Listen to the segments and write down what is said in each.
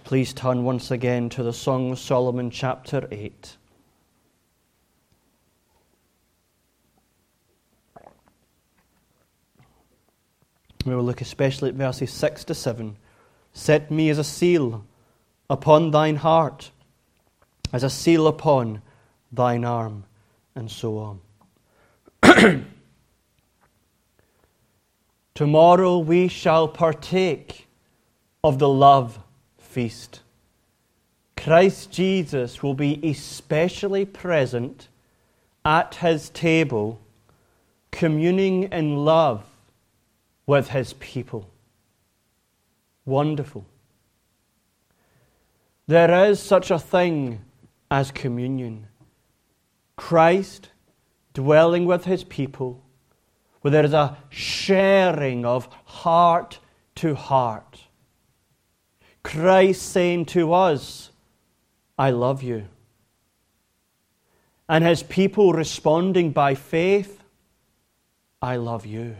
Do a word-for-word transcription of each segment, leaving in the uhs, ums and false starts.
Please turn once again to the Song of Solomon, chapter eight. We will look especially at verses six to seven. Set me as a seal upon thine heart, as a seal upon thine arm, and so on. Tomorrow we shall partake of the love feast. Christ Jesus will be especially present at his table, communing in love with his people. Wonderful. There is such a thing as communion. Christ dwelling with his people, where there is a sharing of heart to heart. Christ saying to us, I love you. And his people responding by faith, I love you.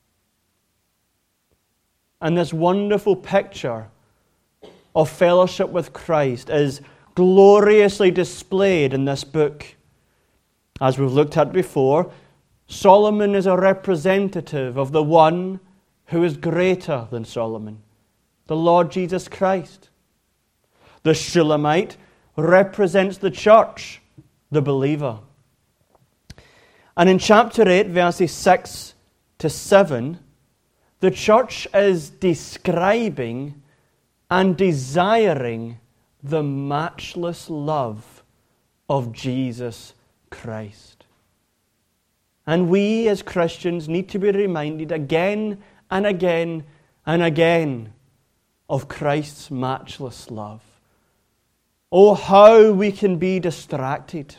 And this wonderful picture of fellowship with Christ is gloriously displayed in this book. As we've looked at before, Solomon is a representative of the one who is greater than Solomon, the Lord Jesus Christ. The Shulamite represents the church, the believer. And in chapter eight, verses six to seven, the church is describing and desiring the matchless love of Jesus Christ. And we as Christians need to be reminded again and again and again of Christ's matchless love. Oh, how we can be distracted.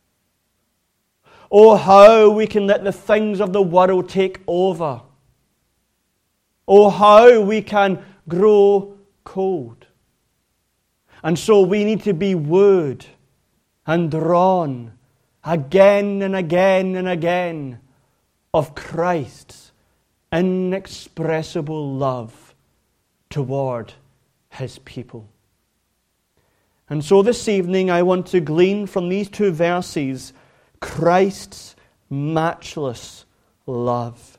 Oh, how we can let the things of the world take over. Oh, how we can grow cold. And so we need to be wooed and drawn again and again and again of Christ's inexpressible love toward his people. And so this evening I want to glean from these two verses Christ's matchless love.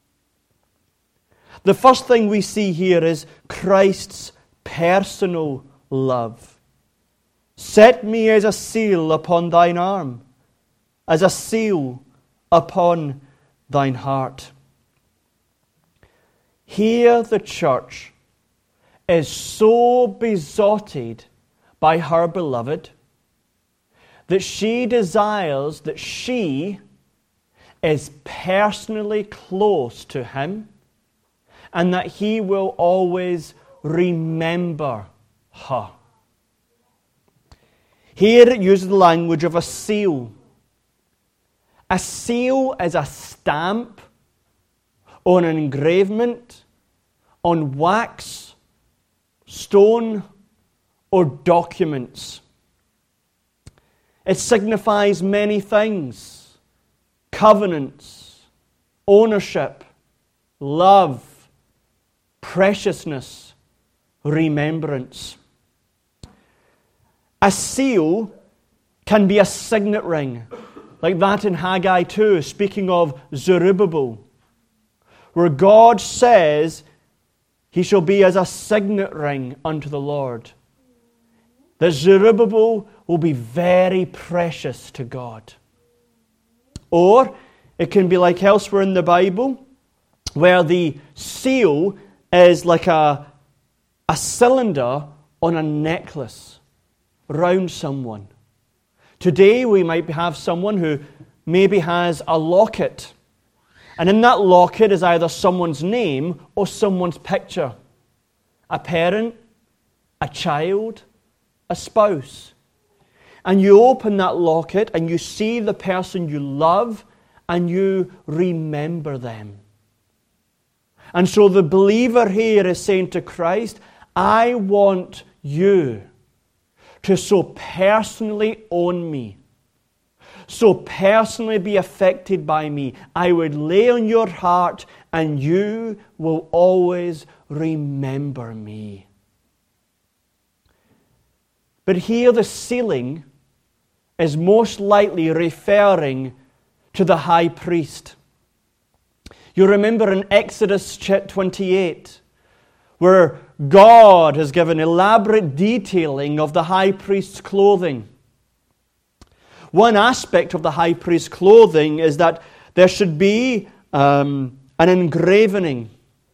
The first thing we see here is Christ's personal love. Set me as a seal upon thine arm, as a seal upon thine heart. Here the church is so besotted by her beloved that she desires that she is personally close to him and that he will always remember her. Here it uses the language of a seal. A seal is a stamp on an engravement, on wax, stone, or documents. It signifies many things: covenants, ownership, love, preciousness, remembrance. A seal can be a signet ring, like that in Haggai two, speaking of Zerubbabel, where God says he shall be as a signet ring unto the Lord. That Zerubbabel will be very precious to God. Or it can be like elsewhere in the Bible, where the seal is like a, a cylinder on a necklace round someone. Today we might have someone who maybe has a locket, and in that locket is either someone's name or someone's picture. A parent, a child, a spouse. And you open that locket and you see the person you love and you remember them. And so the believer here is saying to Christ, I want you to so personally own me, so personally be affected by me. I would lay on your heart and you will always remember me. But here the sealing is most likely referring to the high priest. You remember in Exodus twenty-eight, where God has given elaborate detailing of the high priest's clothing. One aspect of the high priest's clothing is that there should be um, an engraving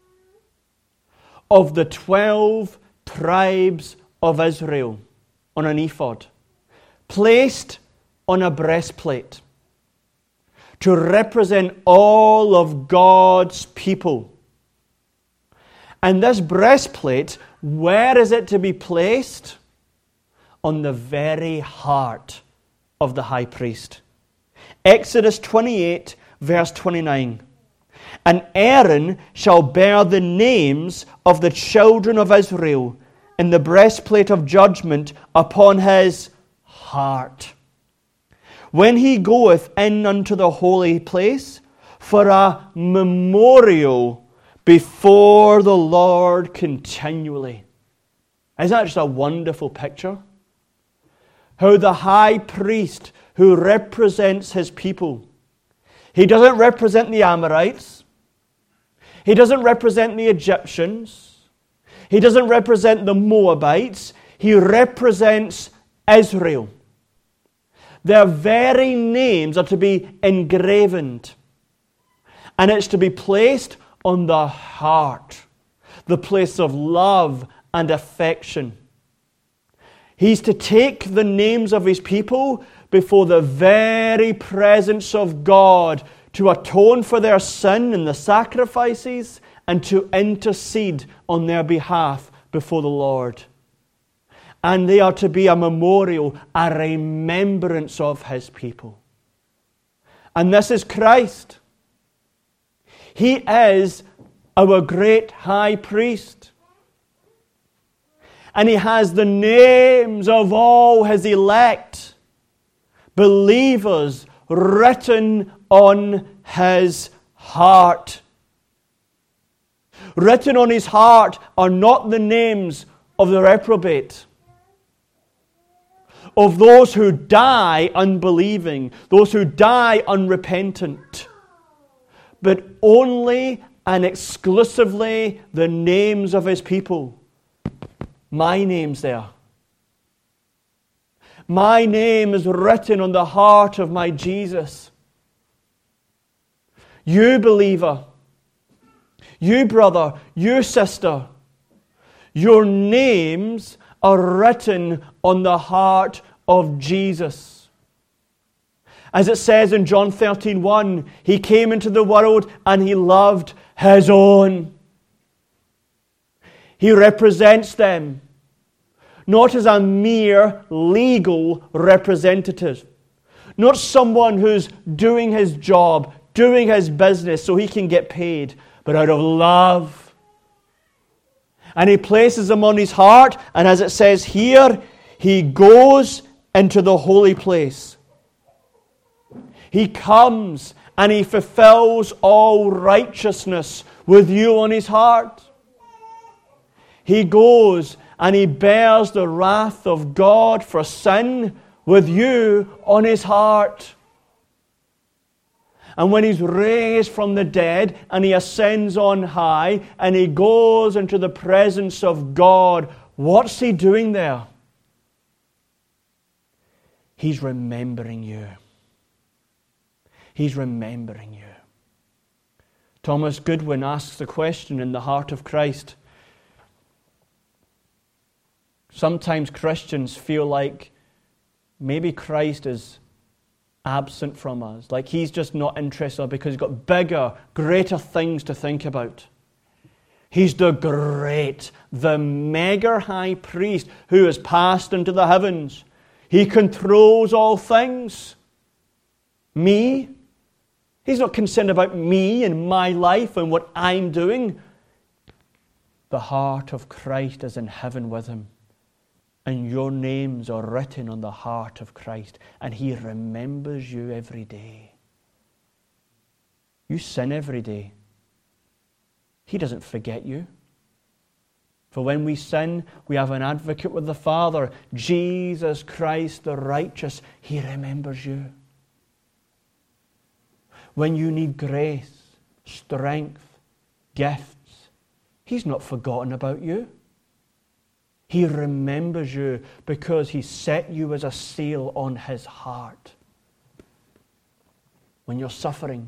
of the twelve tribes of Israel on an ephod, placed on a breastplate to represent all of God's people. And this breastplate, where is it to be placed? On the very heart of the high priest. Exodus twenty-eight, verse twenty-nine. And Aaron shall bear the names of the children of Israel in the breastplate of judgment upon his heart, when he goeth in unto the holy place, for a memorial before the Lord continually. Isn't that just a wonderful picture? How the high priest who represents his people, he doesn't represent the Amorites, he doesn't represent the Egyptians, he doesn't represent the Moabites, he represents Israel. Their very names are to be engraven, and it's to be placed on the heart, the place of love and affection. He's to take the names of his people before the very presence of God to atone for their sin in the sacrifices and to intercede on their behalf before the Lord. And they are to be a memorial, a remembrance of his people. And this is Christ. He is our great high priest. And he has the names of all his elect, believers, written on his heart. Written on his heart are not the names of the reprobate, of those who die unbelieving, those who die unrepentant, but only and exclusively the names of his people. My name's there. My name is written on the heart of my Jesus. You believer, you brother, you sister, your names are written on the heart of Jesus. As it says in John thirteen one, he came into the world and he loved his own. He represents them, not as a mere legal representative, not someone who's doing his job, doing his business so he can get paid, but out of love. And he places them on his heart, and as it says here, he goes into the holy place. He comes and he fulfills all righteousness with you on his heart. He goes and he bears the wrath of God for sin with you on his heart. And when he's raised from the dead and he ascends on high and he goes into the presence of God, what's he doing there? He's remembering you. He's remembering you. Thomas Goodwin asks the question in The Heart of Christ. Sometimes Christians feel like maybe Christ is absent from us, like he's just not interested because he's got bigger, greater things to think about. He's the great, the mega high priest who has passed into the heavens. He controls all things. Me? He's not concerned about me and my life and what I'm doing. The heart of Christ is in heaven with him. And your names are written on the heart of Christ. And he remembers you every day. You sin every day. He doesn't forget you. For when we sin, we have an advocate with the Father, Jesus Christ the righteous. He remembers you. When you need grace, strength, gifts, He's not forgotten about you. He remembers you because He set you as a seal on His heart. When you're suffering,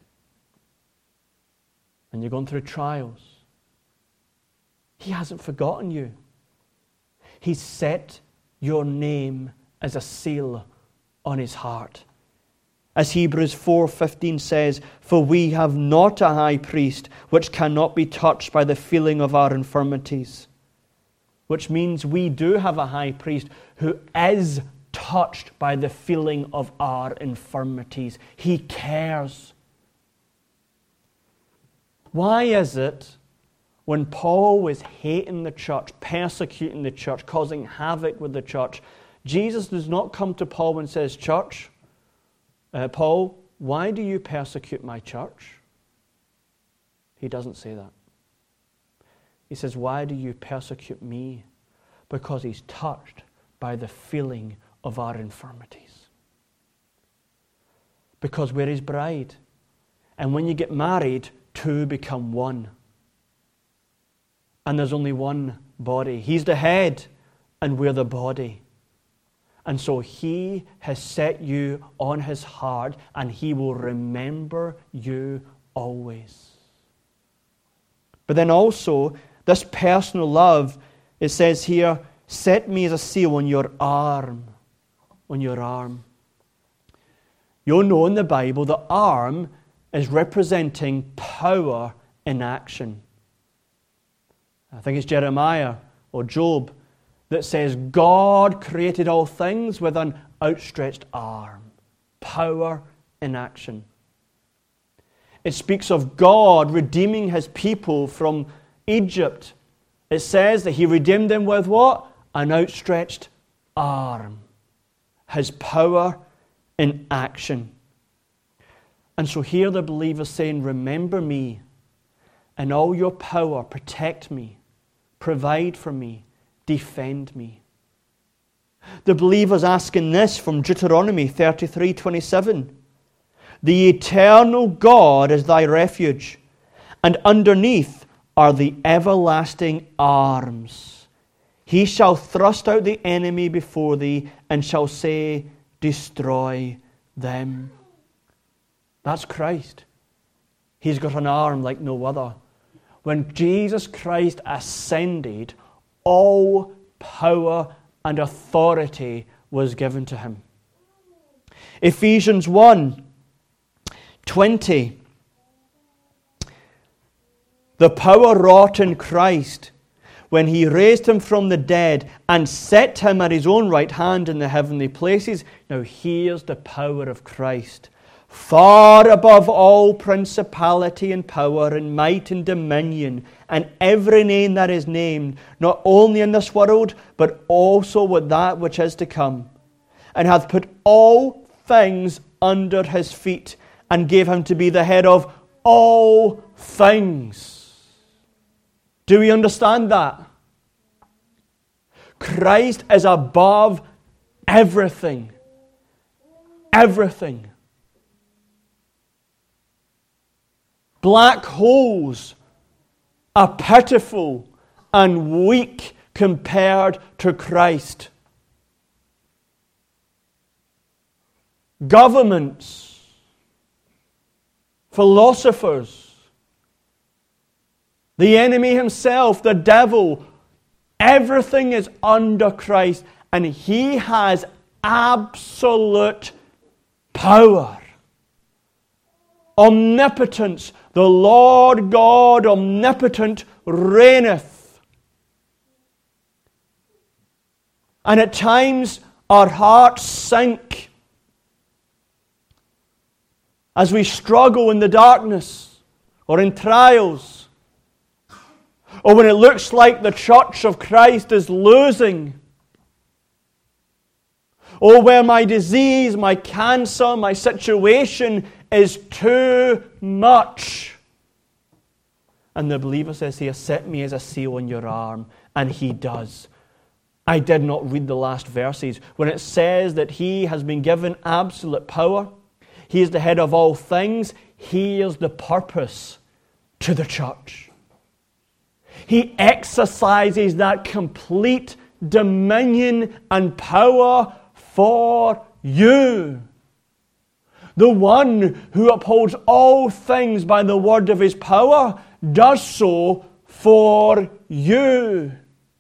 when you're going through trials, He hasn't forgotten you. He's set your name as a seal on His heart. As Hebrews four fifteen says, "For we have not a high priest which cannot be touched by the feeling of our infirmities." Which means we do have a high priest who is touched by the feeling of our infirmities. He cares. Why is it when Paul was hating the church, persecuting the church, causing havoc with the church, Jesus does not come to Paul and says, "Church, uh, Paul, why do you persecute my church?" He doesn't say that. He says, "Why do you persecute me?" Because He's touched by the feeling of our infirmities. Because we're His bride. And when you get married, two become one. And there's only one body. He's the head, and we're the body. And so He has set you on His heart, and He will remember you always. But then also, this personal love, it says here, "Set me as a seal on your arm." On your arm. You'll know in the Bible the arm is representing power in action. I think it's Jeremiah or Job that says God created all things with an outstretched arm. Power in action. It speaks of God redeeming His people from Egypt. It says that He redeemed them with what? An outstretched arm. His power in action. And so here the believer saying, "Remember me in all your power, protect me, provide for me, defend me." The believer's asking this from Deuteronomy thirty-three twenty-seven. "The eternal God is thy refuge, and underneath are the everlasting arms. He shall thrust out the enemy before thee, and shall say, Destroy them." That's Christ. He's got an arm like no other. When Jesus Christ ascended, all power and authority was given to Him. Ephesians one twenty. "The power wrought in Christ when He raised Him from the dead and set Him at His own right hand in the heavenly places." Now here's the power of Christ. "Far above all principality and power and might and dominion and every name that is named, not only in this world, but also with that which is to come, and hath put all things under His feet, and gave Him to be the head of all things." Do we understand that? Christ is above everything. Everything. Black holes are pitiful and weak compared to Christ. Governments, philosophers, the enemy himself, the devil, everything is under Christ, and He has absolute power. Omnipotence. The Lord God omnipotent reigneth. And at times our hearts sink as we struggle in the darkness or in trials, or when it looks like the church of Christ is losing, or where my disease, my cancer, my situation is too much. And the believer says here, set me as a seal on your arm. And he does. I did not read the last verses. When it says that he has been given absolute power, he is the head of all things, here's the purpose to the church. He exercises that complete dominion and power for you. The one who upholds all things by the word of his power does so for you.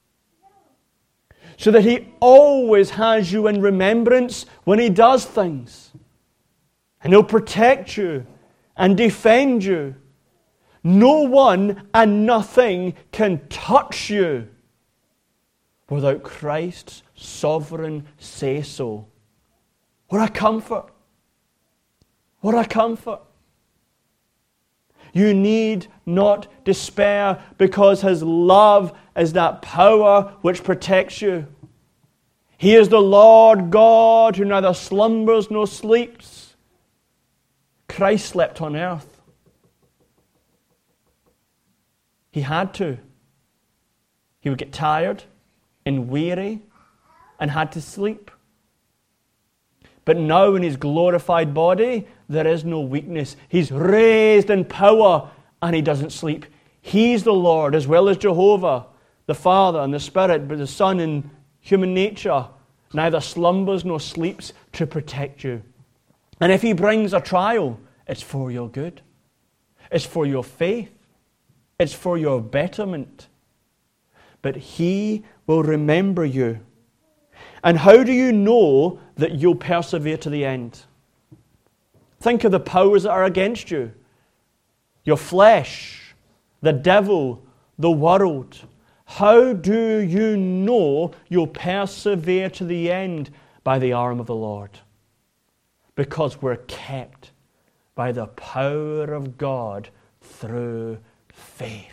So that he always has you in remembrance when he does things. And he'll protect you and defend you. No one and nothing can touch you without Christ's sovereign say-so. What a comfort! What a comfort! You need not despair, because his love is that power which protects you. He is the Lord God who neither slumbers nor sleeps. Christ slept on earth. He had to. He would get tired and weary and had to sleep. But now in his glorified body, there is no weakness. He's raised in power and he doesn't sleep. He's the Lord as well as Jehovah, the Father and the Spirit, but the Son in human nature neither slumbers nor sleeps to protect you. And if he brings a trial, it's for your good. It's for your faith. It's for your betterment. But he will remember you. And how do you know that you'll persevere to the end? Think of the powers that are against you. Your flesh, the devil, the world. How do you know you'll persevere to the end? By the arm of the Lord. Because we're kept by the power of God through faith.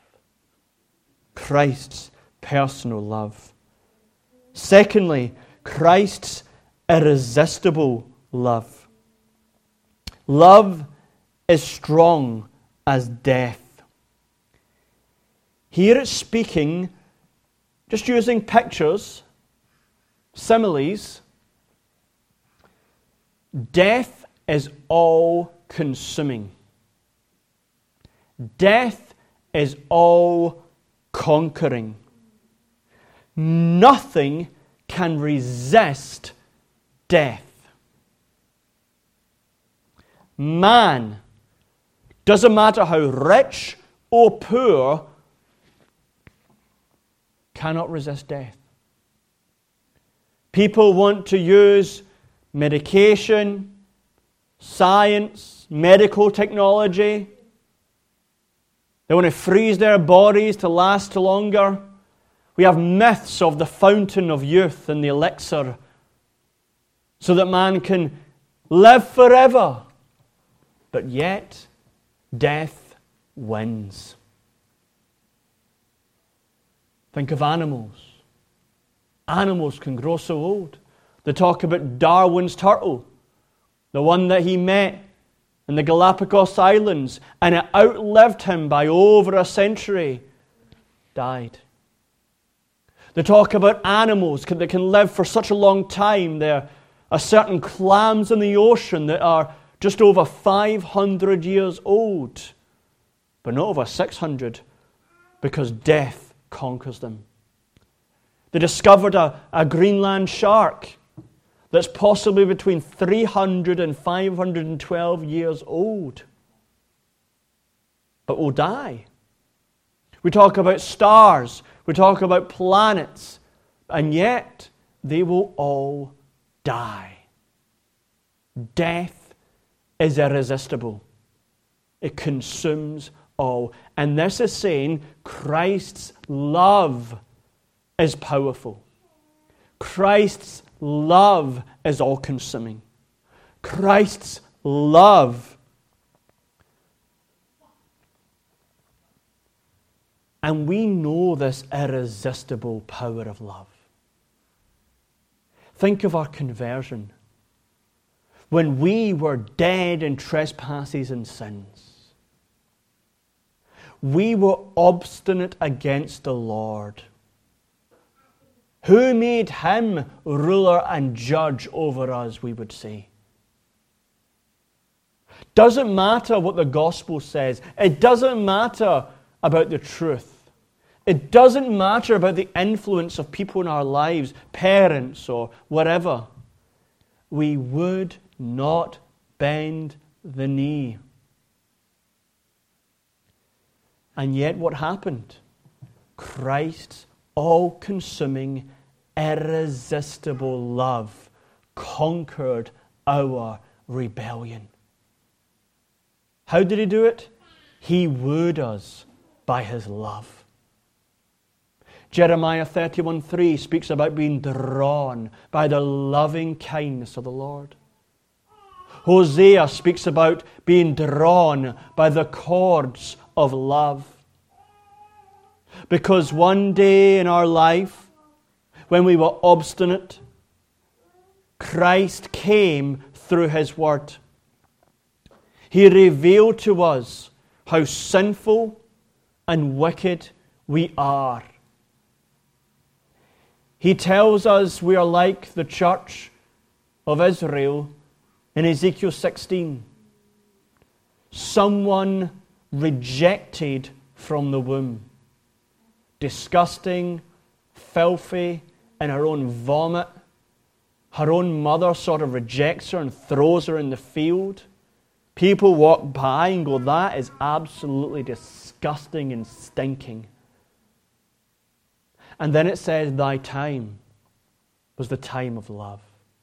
Christ's personal love. Secondly, Christ's irresistible love. Love is strong as death. Here it's speaking, just using pictures, similes. Death is all-consuming. Death is all-conquering. Nothing can resist death. Man, doesn't matter how rich or poor, cannot resist death. People want to use medication, science, medical technology. They want to freeze their bodies to last longer. We have myths of the fountain of youth and the elixir so that man can live forever. But yet, death wins. Think of animals. Animals can grow so old. They talk about Darwin's turtle, the one that he met in the Galapagos Islands, and it outlived him by over a century. Died. They talk about animals that can live for such a long time. There are certain clams in the ocean that are just over five hundred years old, but not over six hundred, because death conquers them. They discovered a, a Greenland shark that's possibly between three hundred and five hundred twelve years old, but will die. We talk about stars, we talk about planets, and yet they will all die. Death is irresistible. It consumes all. And this is saying Christ's love is powerful. Christ's love is all-consuming. Christ's love. And we know this irresistible power of love. Think of our conversion. When we were dead in trespasses and sins, we were obstinate against the Lord. Who made him ruler and judge over us, we would say. Doesn't matter what the gospel says. It doesn't matter about the truth. It doesn't matter about the influence of people in our lives, parents or whatever. We would not bend the knee. And yet what happened? Christ's all-consuming, irresistible love conquered our rebellion. How did he do it? He wooed us by his love. Jeremiah thirty-one three speaks about being drawn by the loving kindness of the Lord. Hosea speaks about being drawn by the cords of love. Because one day in our life, when we were obstinate, Christ came through his word. He revealed to us how sinful and wicked we are. He tells us we are like the church of Israel in Ezekiel sixteen. Someone rejected from the womb. Disgusting, filthy, in her own vomit. Her own mother sort of rejects her and throws her in the field. People walk by and go, that is absolutely disgusting and stinking. And then it says, thy time was the time of love.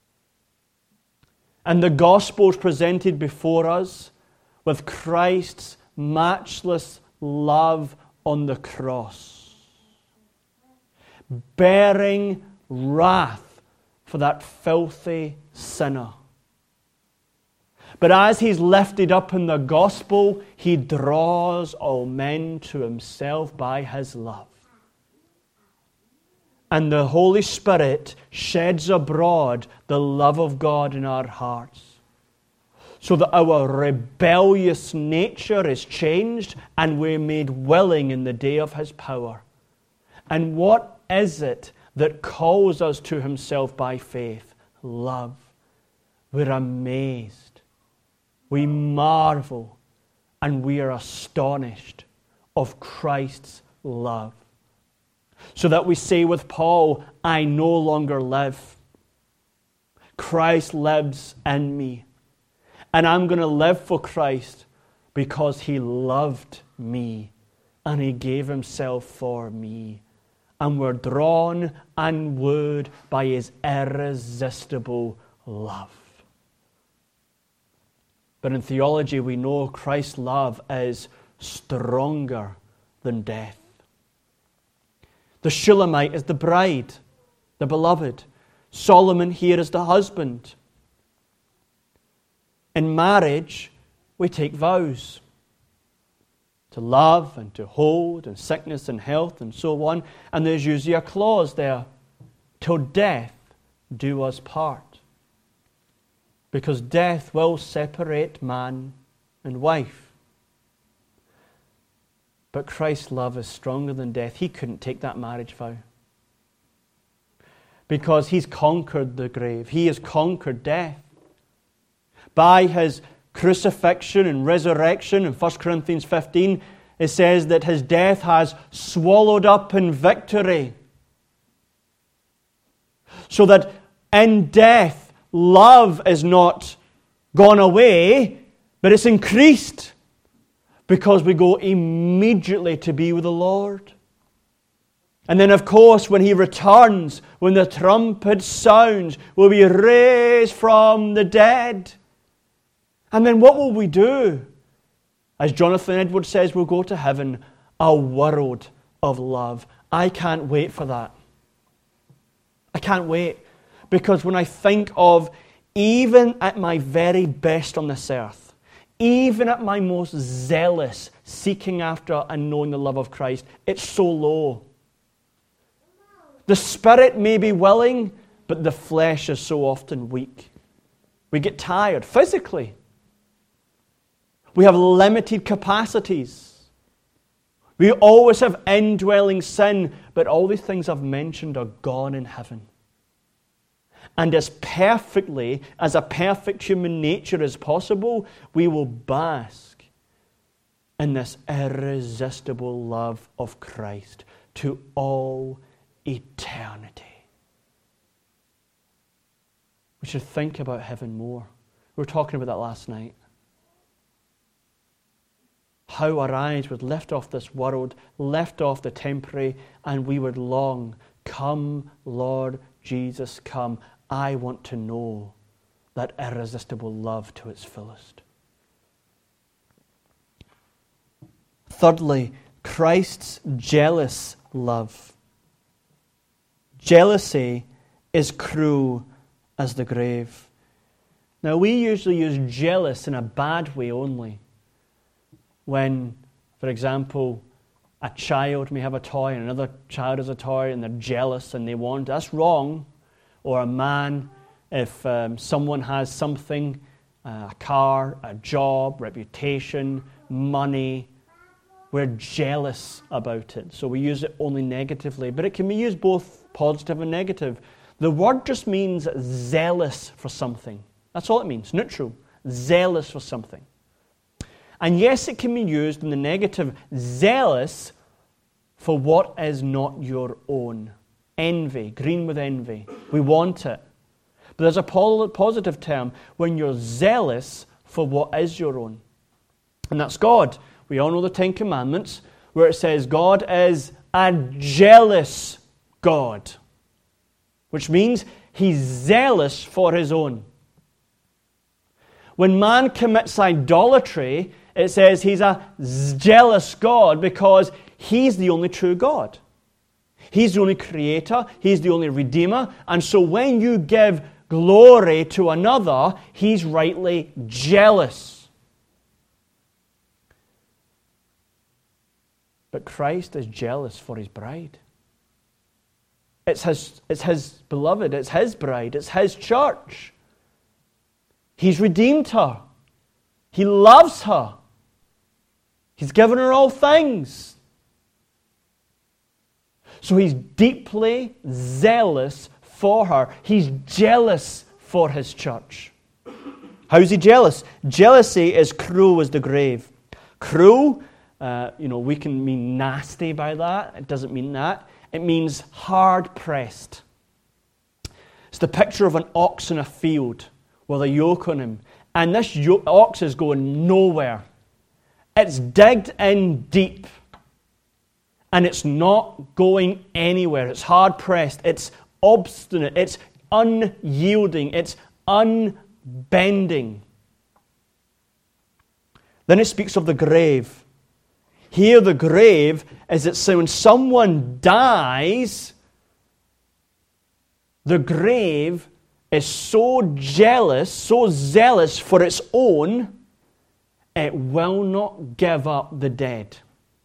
And the gospel is presented before us with Christ's matchless love on the cross, bearing wrath for that filthy sinner. But as he's lifted up in the gospel, he draws all men to himself by his love. And the Holy Spirit sheds abroad the love of God in our hearts, so that our rebellious nature is changed and we're made willing in the day of his power. And what is it that calls us to himself by faith? Love. We're amazed. We marvel and we are astonished of Christ's love. So that we say with Paul, I no longer live. Christ lives in me. And I'm going to live for Christ because he loved me and he gave himself for me. And we're drawn and wooed by his irresistible love. But in theology, we know Christ's love is stronger than death. The Shulamite is the bride, the beloved. Solomon here is the husband. In marriage, we take vows to love and to hold and sickness and health and so on. And there's usually a clause there, till death do us part. Because death will separate man and wife. But Christ's love is stronger than death. He couldn't take that marriage vow. Because he's conquered the grave. He has conquered death. By his crucifixion and resurrection in First Corinthians fifteen, it says that his death has swallowed up in victory. So that in death, love is not gone away, but it's increased. Because we go immediately to be with the Lord. And then, of course, when he returns, when the trumpet sounds, we'll be raised from the dead. And then what will we do? As Jonathan Edwards says, we'll go to heaven, a world of love. I can't wait for that. I can't wait. Because when I think of, even at my very best on this earth, even at my most zealous seeking after and knowing the love of Christ, it's so low. The spirit may be willing, but the flesh is so often weak. We get tired physically. We have limited capacities. We always have indwelling sin, but all these things I've mentioned are gone in heaven. And as perfectly as a perfect human nature is possible, we will bask in this irresistible love of Christ to all eternity. We should think about heaven more. We were talking about that last night. How our eyes would lift off this world, lift off the temporary, and we would long, come, Lord Jesus, come. I want to know that irresistible love to its fullest. Thirdly, Christ's jealous love. Jealousy is cruel as the grave. Now, we usually use jealous in a bad way only. When, for example, a child may have a toy and another child has a toy and they're jealous and they want, that's wrong. Or a man, if um, someone has something, uh, a car, a job, reputation, money, we're jealous about it. So we use it only negatively. But it can be used both positive and negative. The word just means zealous for something. That's all it means, neutral. Zealous for something. And yes, it can be used in the negative, zealous for what is not your own. Envy, green with envy. We want it. But there's a positive term when you're zealous for what is your own. And that's God. We all know the Ten Commandments, where it says God is a jealous God, which means He's zealous for His own. When man commits idolatry, it says He's a jealous God because He's the only true God. He's the only creator, He's the only redeemer, and so when you give glory to another, He's rightly jealous. But Christ is jealous for His bride. It's His, it's His beloved, it's His bride, it's His church. He's redeemed her. He loves her. He's given her all things. So He's deeply zealous for her. He's jealous for His church. How's He jealous? Jealousy is cruel as the grave. Cruel, uh, you know, we can mean nasty by that. It doesn't mean that. It means hard-pressed. It's the picture of an ox in a field with a yoke on him. And this yoke, ox is going nowhere. It's digged in deep. And it's not going anywhere. It's hard-pressed. It's obstinate. It's unyielding. It's unbending. Then it speaks of the grave. Here the grave is that when someone dies, the grave is so jealous, so zealous for its own, it will not give up the dead.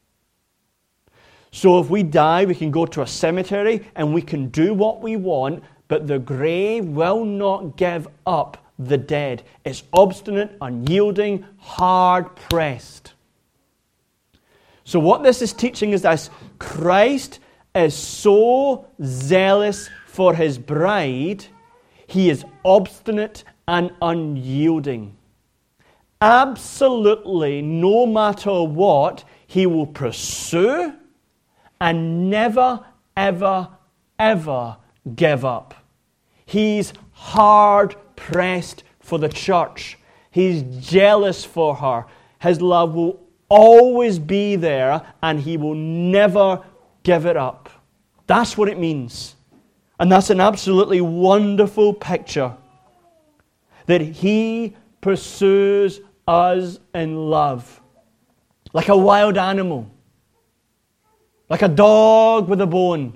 So if we die, we can go to a cemetery and we can do what we want, but the grave will not give up the dead. It's obstinate, unyielding, hard-pressed. So what this is teaching is this: Christ is so zealous for His bride, He is obstinate and unyielding. Absolutely, no matter what, He will pursue and never, ever, ever give up. He's hard-pressed for the church. He's jealous for her. His love will always be there, and He will never give it up. That's what it means. And that's an absolutely wonderful picture. That He pursues us in love. Like a wild animal. Like a dog with a bone.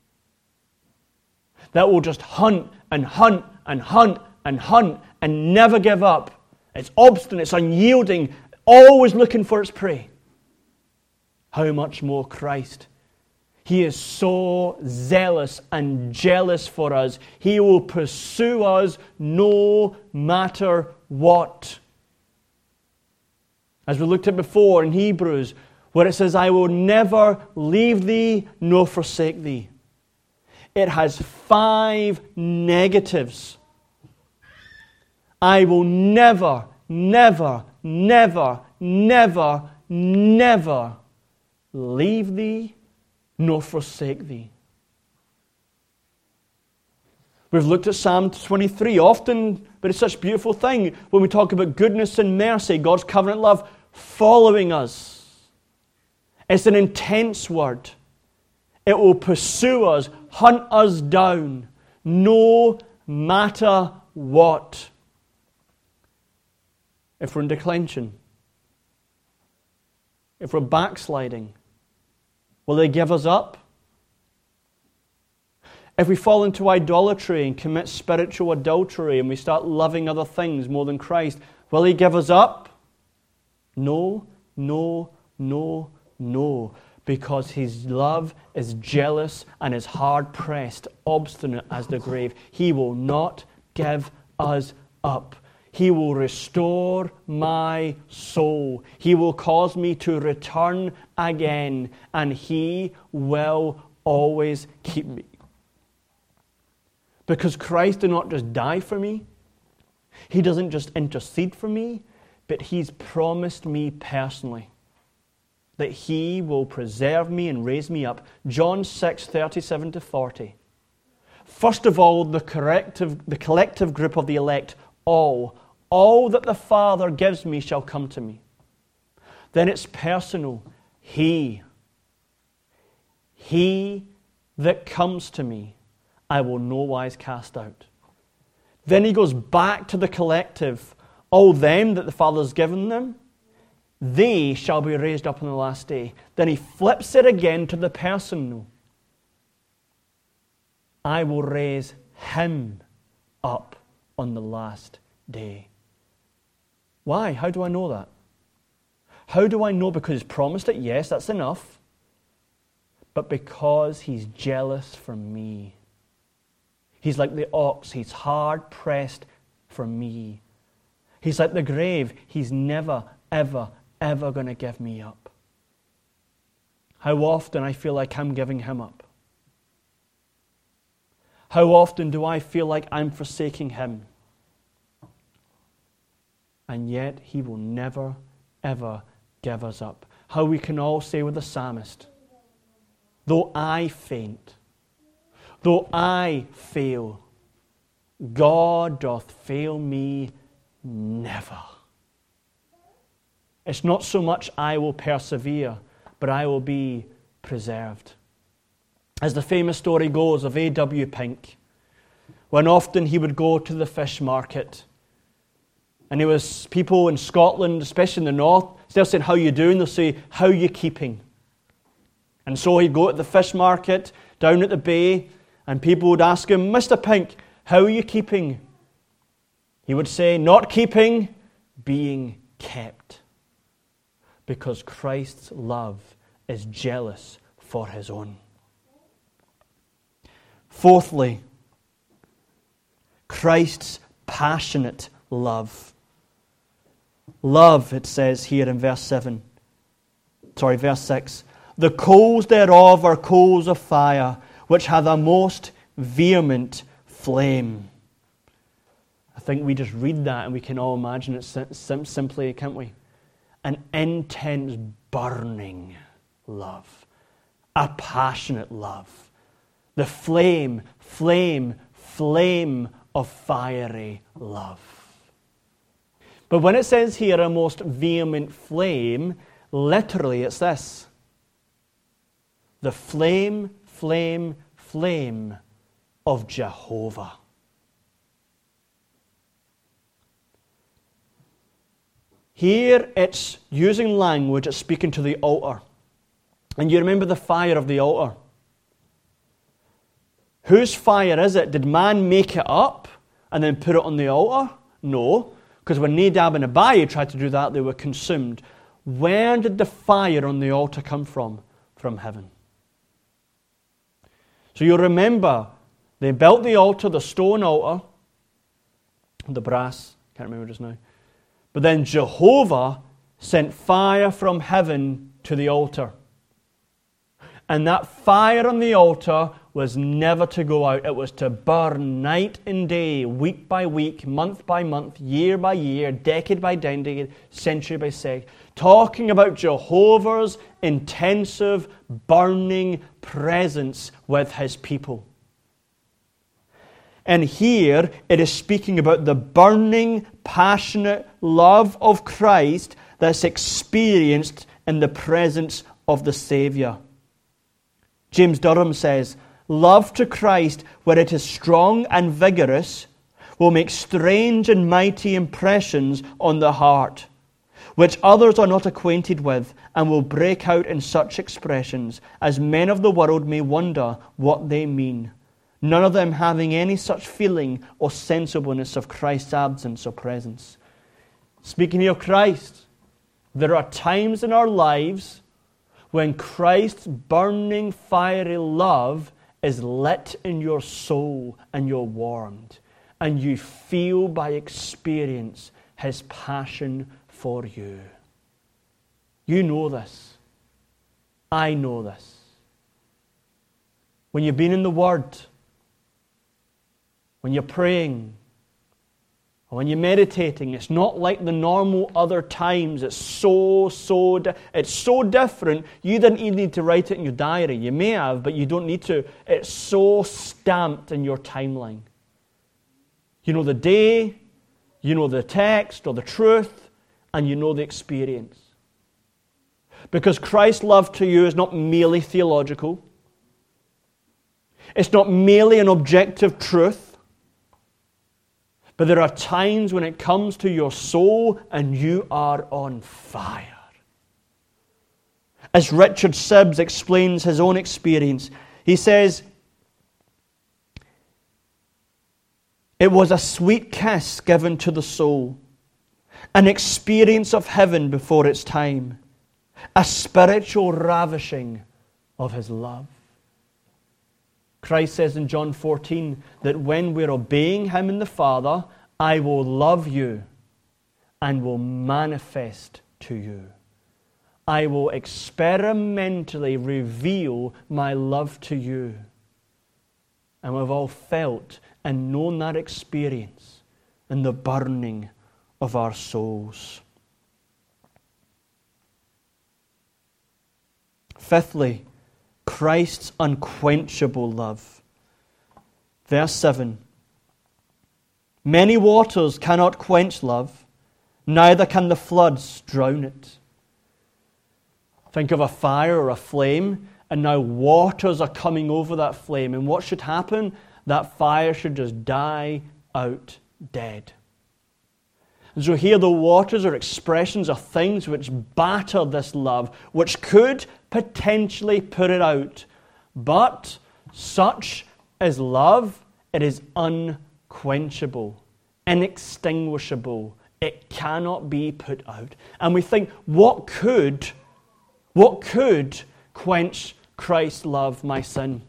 That will just hunt and hunt and hunt and hunt and never give up. It's obstinate, it's unyielding, always looking for its prey. How much more Christ? He is so zealous and jealous for us. He will pursue us no matter what. As we looked at before in Hebrews, where it says, I will never leave thee nor forsake thee, it has five negatives. I will never, never, never, never, never leave thee nor forsake thee. We've looked at Psalm twenty-three often, but it's such a beautiful thing when we talk about goodness and mercy, God's covenant love following us. It's an intense word. It will pursue us, hunt us down, no matter what. If we're in declension, if we're backsliding, will they give us up? If we fall into idolatry and commit spiritual adultery and we start loving other things more than Christ, will He give us up? No, no, no, no. Because His love is jealous and is hard-pressed, obstinate as the grave. He will not give us up. He will restore my soul. He will cause me to return again, and He will always keep me. Because Christ did not just die for me. He doesn't just intercede for me, but He's promised me personally that He will preserve me and raise me up. John six, thirty-seven to forty. First of all, the collective, the collective group of the elect, all, all that the Father gives me shall come to me. Then it's personal. He, He that comes to me, I will no wise cast out. Then He goes back to the collective. All them that the Father has given them, they shall be raised up on the last day. Then He flips it again to the personal. I will raise him up on the last day. Why? How do I know that? How do I know? Because He's promised it? Yes, that's enough. But because He's jealous for me. He's like the ox. He's hard-pressed for me. He's like the grave. He's never, ever, ever going to give me up. How often I feel like I'm giving Him up. How often do I feel like I'm forsaking Him? And yet He will never, ever give us up. How we can all say with the psalmist, though I faint, though I fail, God doth fail me never. It's not so much I will persevere, but I will be preserved. As the famous story goes of A W Pink, when often he would go to the fish market, and there was people in Scotland, especially in the north, instead of saying, how you doing, they'll say, how you keeping? And so he'd go to the fish market down at the bay, and people would ask him, Mister Pink, how are you keeping? He would say, not keeping, being kept. Because Christ's love is jealous for His own. Fourthly, Christ's passionate love. Love, it says here in verse seven. Sorry, verse six. The coals thereof are coals of fire, which hath a most vehement flame. I think we just read that and we can all imagine it sim- simply, can't we? An intense, burning love. A passionate love. The flame, flame, flame of fiery love. But when it says here a most vehement flame, literally it's this. The flame, flame, flame of Jehovah. Here it's using language, it's speaking to the altar. And you remember the fire of the altar. Whose fire is it? Did man make it up and then put it on the altar? No, because when Nadab and Abihu tried to do that, they were consumed. Where did the fire on the altar come from? From heaven. So you'll remember, they built the altar, the stone altar, the brass, can't remember just now. But then Jehovah sent fire from heaven to the altar. And that fire on the altar was never to go out. It was to burn night and day, week by week, month by month, year by year, decade by decade, century by century, talking about Jehovah's intensive, burning presence with his people. And here it is speaking about the burning, passionate love of Christ that's experienced in the presence of the Savior. James Durham says, love to Christ, where it is strong and vigorous, will make strange and mighty impressions on the heart, which others are not acquainted with, and will break out in such expressions as men of the world may wonder what they mean, none of them having any such feeling or sensibleness of Christ's absence or presence. Speaking here of Christ, there are times in our lives when Christ's burning, fiery love is lit in your soul and you're warmed, and you feel by experience his passion for you. You know this. I know this. When you've been in the Word, when you're praying, or when you're meditating, it's not like the normal other times. It's so, so, di- it's so different. You didn't even need to write it in your diary. You may have, but you don't need to. It's so stamped in your timeline. You know the day, you know the text or the truth, and you know the experience. Because Christ's love to you is not merely theological. It's not merely an objective truth. But there are times when it comes to your soul and you are on fire. As Richard Sibbes explains his own experience, he says, it was a sweet kiss given to the soul, an experience of heaven before its time, a spiritual ravishing of his love. Christ says in John fourteen that when we're obeying him and the Father, I will love you and will manifest to you. I will experimentally reveal my love to you. And we've all felt and known that experience in the burning of our souls. Fifthly, Christ's unquenchable love. Verse seven. Many waters cannot quench love, neither can the floods drown it. Think of a fire or a flame, and now waters are coming over that flame. And what should happen? That fire should just die out dead. And so here the waters are expressions of things which batter this love, which could potentially put it out. But such is love, it is unquenchable, inextinguishable. It cannot be put out. And we think, what could, what could quench Christ's love? My sin.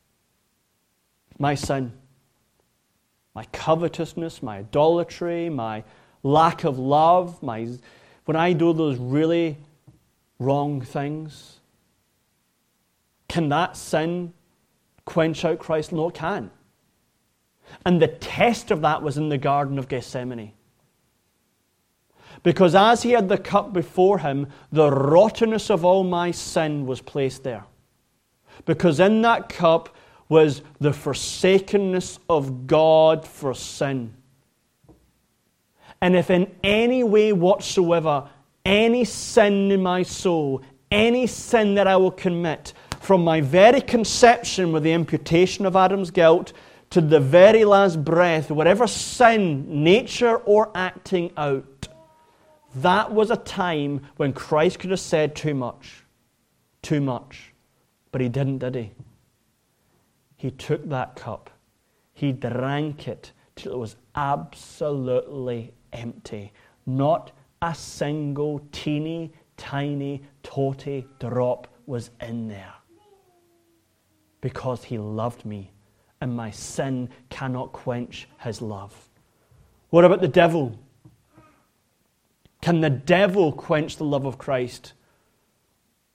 My sin. My covetousness, my idolatry, my lack of love, my when I do those really wrong things. Can that sin quench out Christ? No, it can't. And the test of that was in the Garden of Gethsemane. Because as he had the cup before him, the rottenness of all my sin was placed there. Because in that cup was the forsakenness of God for sin. And if in any way whatsoever, any sin in my soul, any sin that I will commit, from my very conception with the imputation of Adam's guilt to the very last breath, whatever sin, nature or acting out, that was a time when Christ could have said too much. Too much. But he didn't, did he? He took that cup. He drank it till it was absolutely empty. Not a single teeny, tiny, totty drop was in there. Because he loved me, and my sin cannot quench his love. What about the devil? Can the devil quench the love of Christ?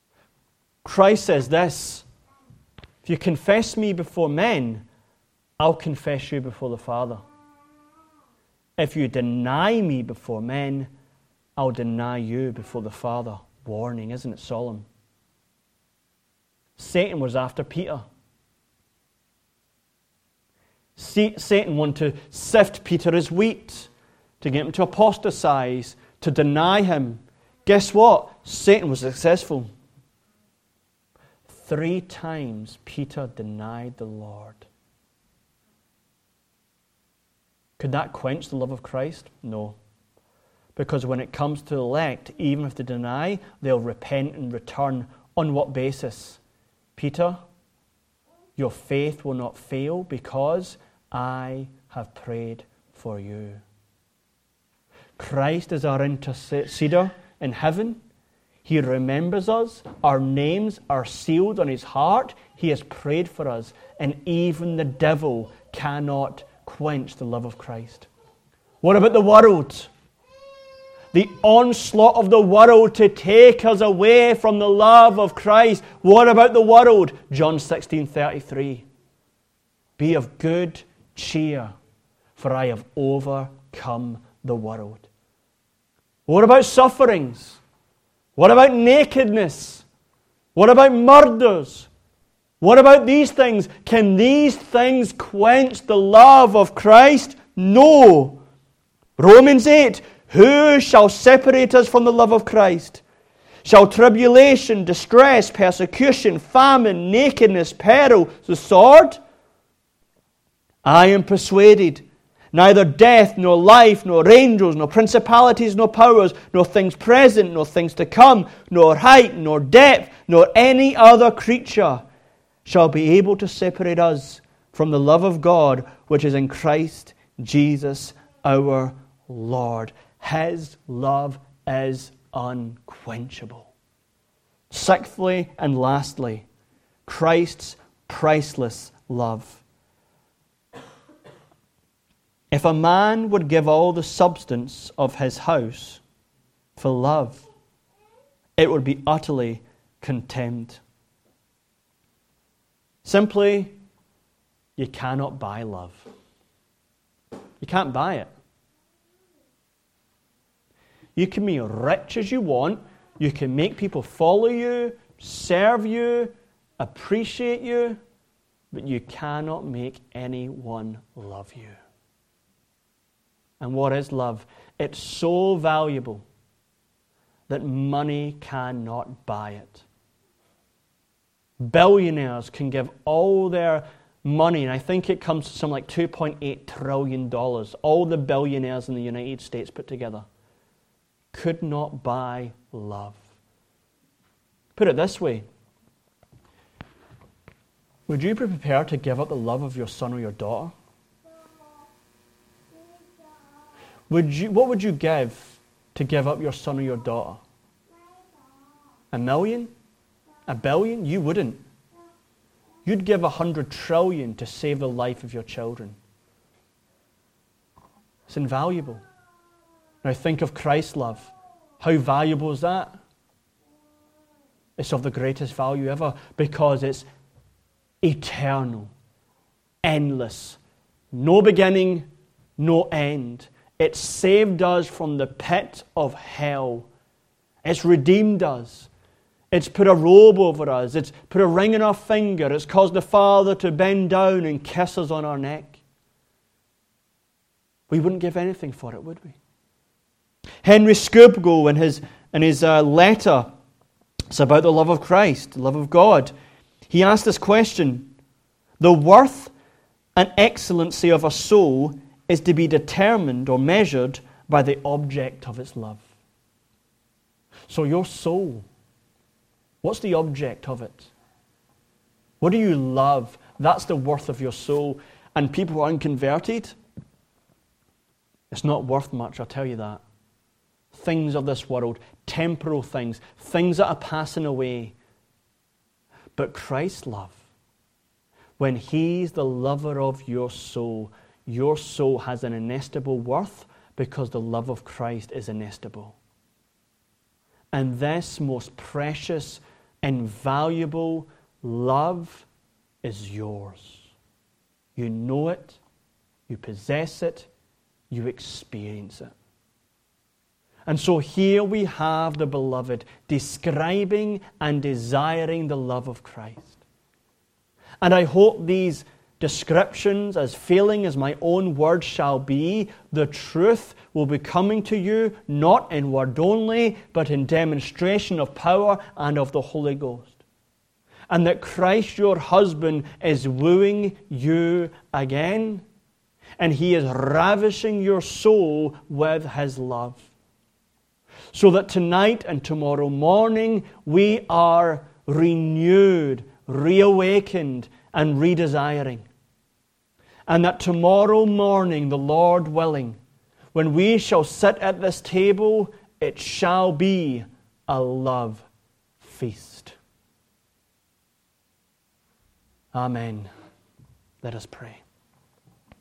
Christ says this, if you confess me before men, I'll confess you before the Father. If you deny me before men, I'll deny you before the Father. Warning, isn't it solemn? Satan was after Peter. Satan wanted to sift Peter as wheat, to get him to apostatize, to deny him. Guess what? Satan was successful. Three times Peter denied the Lord. Could that quench the love of Christ? No. Because when it comes to the elect, even if they deny, they'll repent and return. On what basis? Peter, your faith will not fail because I have prayed for you. Christ is our intercessor in heaven. He remembers us. Our names are sealed on his heart. He has prayed for us. And even the devil cannot quench the love of Christ. What about the world? The onslaught of the world to take us away from the love of Christ. What about the world? John sixteen thirty-three. Be of good cheer, for I have overcome the world. What about sufferings? What about nakedness? What about murders? What about these things? Can these things quench the love of Christ? No. Romans eight. Who shall separate us from the love of Christ? Shall tribulation, distress, persecution, famine, nakedness, peril, the sword? I am persuaded, neither death, nor life, nor angels, nor principalities, nor powers, nor things present, nor things to come, nor height, nor depth, nor any other creature shall be able to separate us from the love of God, which is in Christ Jesus our Lord. His love is unquenchable. Sixthly and lastly, Christ's priceless love. If a man would give all the substance of his house for love, it would be utterly contemned. Simply, you cannot buy love. You can't buy it. You can be rich as you want. You can make people follow you, serve you, appreciate you, but you cannot make anyone love you. And what is love? It's so valuable that money cannot buy it. Billionaires can give all their money, and I think it comes to something like two point eight trillion dollars, all the billionaires in the United States put together, could not buy love. Put it this way. Would you be prepared to give up the love of your son or your daughter? Would you, what would you give to give up your son or your daughter? A million? A billion? You wouldn't. You'd give a hundred trillion to save the life of your children. It's invaluable. Now think of Christ's love. How valuable is that? It's of the greatest value ever because it's eternal, endless, no beginning, no end. It saved us from the pit of hell. It's redeemed us. It's put a robe over us. It's put a ring on our finger. It's caused the Father to bend down and kiss us on our neck. We wouldn't give anything for it, would we? Henry Scoopgo, in his, in his uh, letter, it's about the love of Christ, the love of God. He asked this question: the worth and excellency of a soul is to be determined or measured by the object of its love. So your soul, what's the object of it? What do you love? That's the worth of your soul. And people who are unconverted, it's not worth much, I'll tell you that. Things of this world, temporal things, things that are passing away. But Christ's love, when He's the lover of your soul, your soul has an inestimable worth because the love of Christ is inestimable. And this most precious invaluable love is yours. You know it, you possess it, you experience it. And so here we have the beloved describing and desiring the love of Christ. And I hope these descriptions, as failing as my own words shall be, the truth will be coming to you, not in word only, but in demonstration of power and of the Holy Ghost. And that Christ, your husband, is wooing you again, and he is ravishing your soul with his love. So that tonight and tomorrow morning we are renewed, reawakened, and redesiring. And that tomorrow morning, the Lord willing, when we shall sit at this table, it shall be a love feast. Amen. Let us pray.